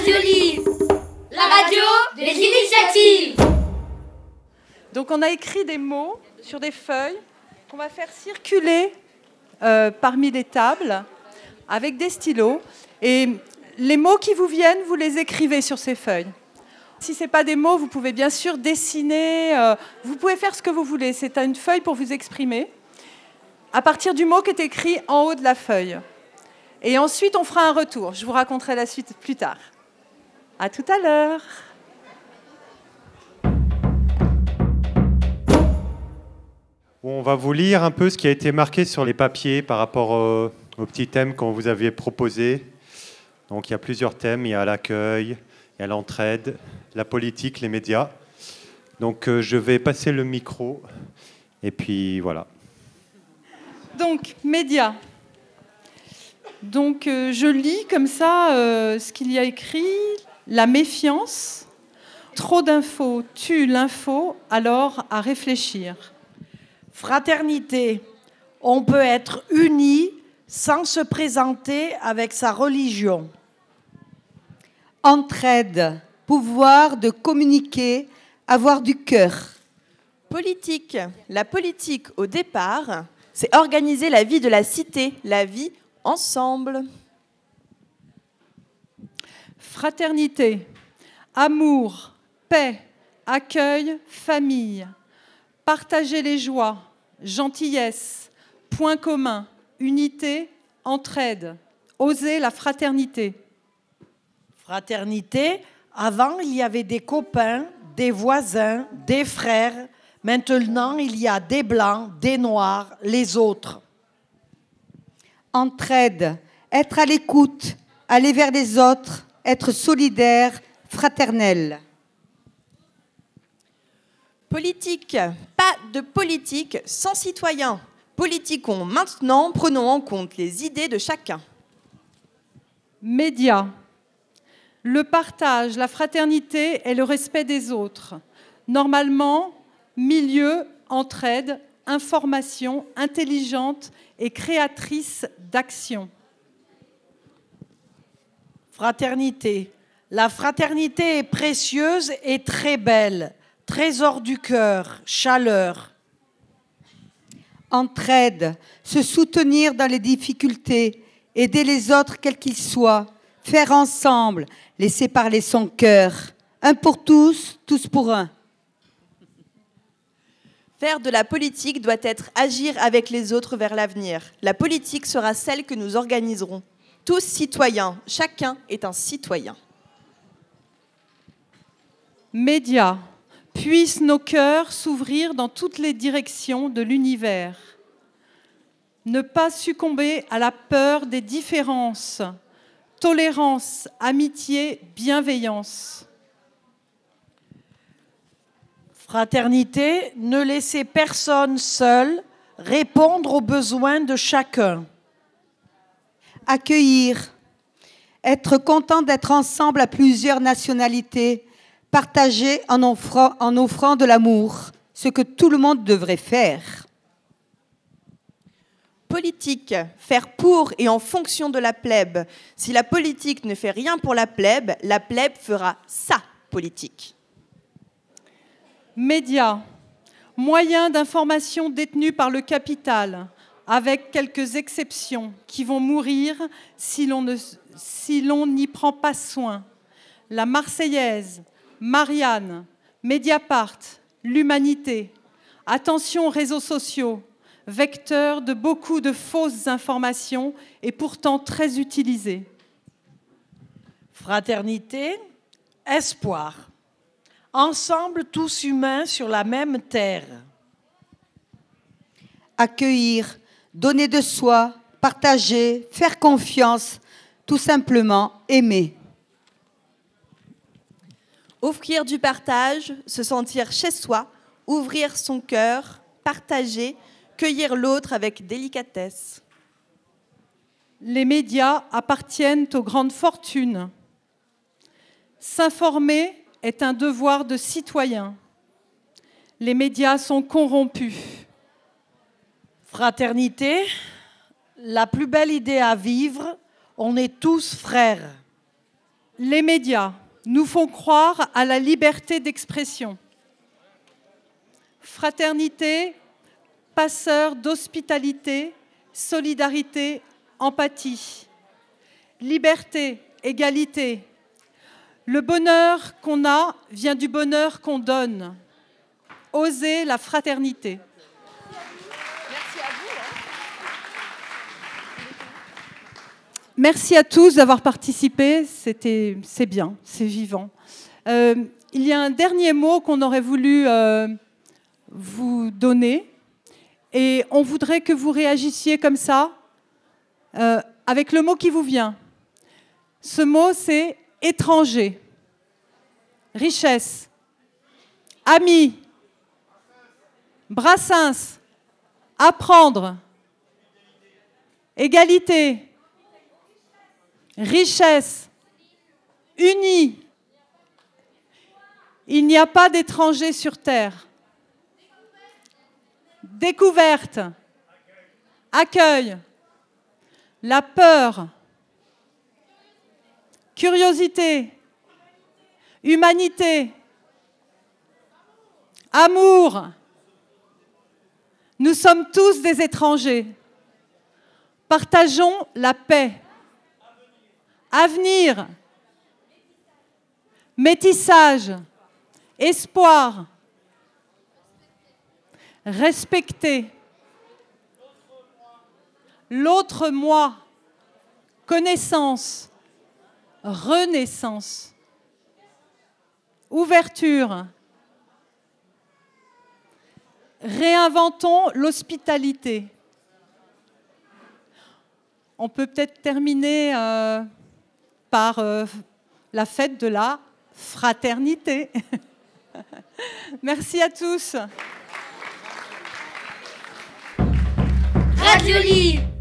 Radio Libre, la radio des initiatives. Donc on a écrit des mots sur des feuilles qu'on va faire circuler parmi les tables avec des stylos. Et les mots qui vous viennent, vous les écrivez sur ces feuilles. Si ce n'est pas des mots, vous pouvez bien sûr dessiner, vous pouvez faire ce que vous voulez. C'est une feuille pour vous exprimer à partir du mot qui est écrit en haut de la feuille. Et ensuite, on fera un retour. Je vous raconterai la suite plus tard. À tout à l'heure. On va vous lire un peu ce qui a été marqué sur les papiers par rapport aux petits thèmes qu'on vous avait proposés. Donc il y a plusieurs thèmes, il y a l'accueil, il y a l'entraide, la politique, les médias. Donc je vais passer le micro et puis voilà. Donc, médias. Donc je lis comme ça ce qu'il y a écrit. La méfiance. Trop d'infos tue l'info, alors à réfléchir. Fraternité. On peut être unis sans se présenter avec sa religion. Entraide, pouvoir de communiquer, avoir du cœur. Politique. La politique, au départ, c'est organiser la vie de la cité, la vie ensemble. Fraternité, amour, paix, accueil, famille. Partager les joies, gentillesse, points communs, unité, entraide. Oser la fraternité. Fraternité, avant il y avait des copains, des voisins, des frères. Maintenant il y a des blancs, des noirs, les autres. Entraide, être à l'écoute, aller vers les autres, être solidaire, fraternel. Politique. Pas de politique sans citoyens. Politiquons maintenant, prenons en compte les idées de chacun. Médias. Le partage, la fraternité et le respect des autres. Normalement, milieu, entraide, information intelligente et créatrice d'action. Fraternité. La fraternité est précieuse et très belle. Trésor du cœur, chaleur. Entraide, se soutenir dans les difficultés, aider les autres quels qu'ils soient, faire ensemble, laisser parler son cœur. Un pour tous, tous pour un. Faire de la politique doit être agir avec les autres vers l'avenir. La politique sera celle que nous organiserons. Tous citoyens, chacun est un citoyen. Médias. Puissent nos cœurs s'ouvrir dans toutes les directions de l'univers. Ne pas succomber à la peur des différences. Tolérance, amitié, bienveillance. Fraternité, ne laisser personne seul, répondre aux besoins de chacun. Accueillir, être content d'être ensemble à plusieurs nationalités, partager en offrant de l'amour, ce que tout le monde devrait faire. Politique, faire pour et en fonction de la plèbe. Si la politique ne fait rien pour la plèbe fera sa politique. Médias, moyens d'information détenus par le capital, avec quelques exceptions qui vont mourir si l'on n'y prend pas soin. La Marseillaise, Marianne, Mediapart, l'Humanité. Attention aux réseaux sociaux, vecteurs de beaucoup de fausses informations et pourtant très utilisées. Fraternité, espoir. Ensemble, tous humains sur la même terre. Accueillir, donner de soi, partager, faire confiance, tout simplement aimer. Offrir du partage, se sentir chez soi, ouvrir son cœur, partager, cueillir l'autre avec délicatesse. Les médias appartiennent aux grandes fortunes. S'informer est un devoir de citoyen. Les médias sont corrompus. Fraternité, la plus belle idée à vivre, on est tous frères. Les médias nous font croire à la liberté d'expression. Fraternité, passeur d'hospitalité, solidarité, empathie. Liberté, égalité. Le bonheur qu'on a vient du bonheur qu'on donne. Oser la fraternité. Merci à tous d'avoir participé, c'est bien, c'est vivant. Il y a un dernier mot qu'on aurait voulu vous donner et on voudrait que vous réagissiez comme ça avec le mot qui vous vient. Ce mot, c'est étranger, richesse, ami, Brassens, apprendre, égalité, richesse, unis. Il n'y a pas d'étrangers sur terre. Découverte, accueil, la peur, curiosité, humanité, amour. Nous sommes tous des étrangers. Partageons la paix. Avenir, métissage, espoir, respecter, l'autre moi, connaissance, renaissance, ouverture. Réinventons l'hospitalité. On peut peut-être terminer par la fête de la fraternité. Merci à tous. Radio Libre